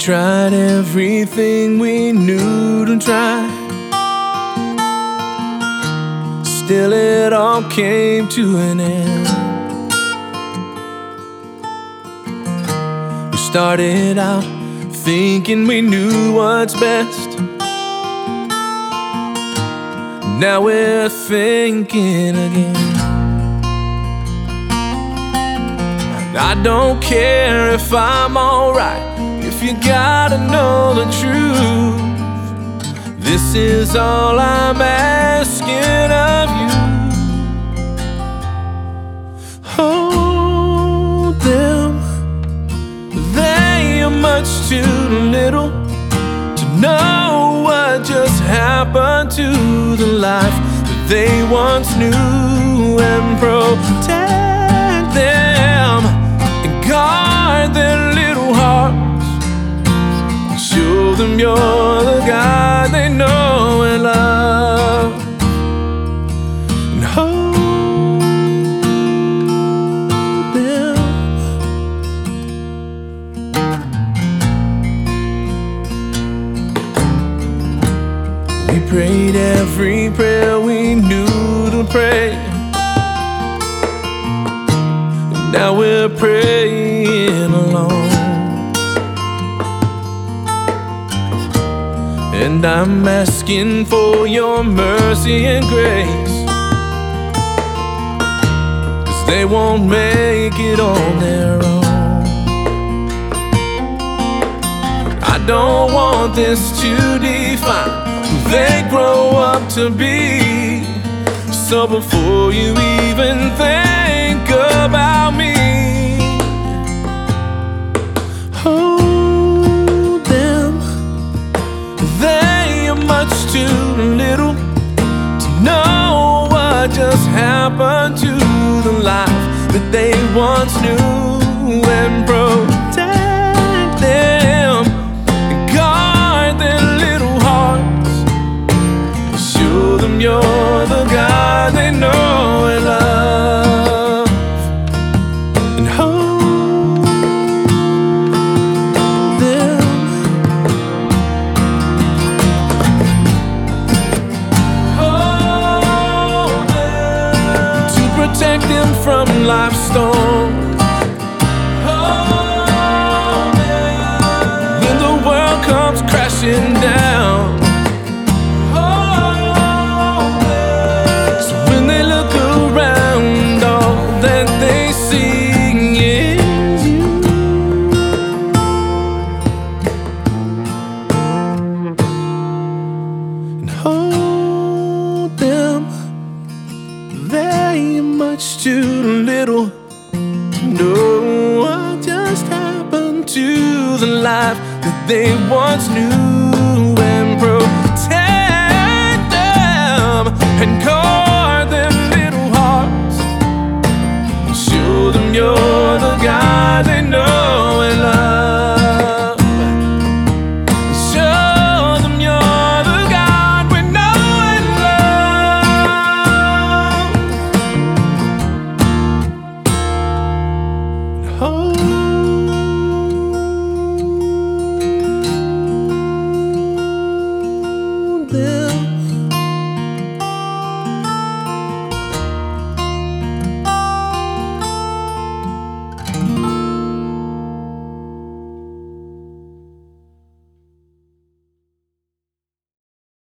tried everything we knew to try. Still it all came to an end. We started out thinking we knew what's best. Now we're thinking again. I don't care if I'm alright, if you gotta know the truth. This is all I'm asking of you. Hold them. They are much too little to know what just happened to the life that they once knew, and protect them and guard their little hearts. Show them you're the God they know and love, and hold them. We prayed every prayer we knew to pray, and now we're praying alone. And I'm asking for your mercy and grace, 'cause they won't make it on their own. I don't want this to define who they grow up to be. So before you even think about me, much too little to know what just happened to the life that they once knew, and protect them and guard their little hearts. Show them you're the God they know and love, and hold them. Protect them from life's storms. When the world comes crashing down. So when they look around, all that they see is you. And hold them. They are much too little to know what just happened to the life that they once knew.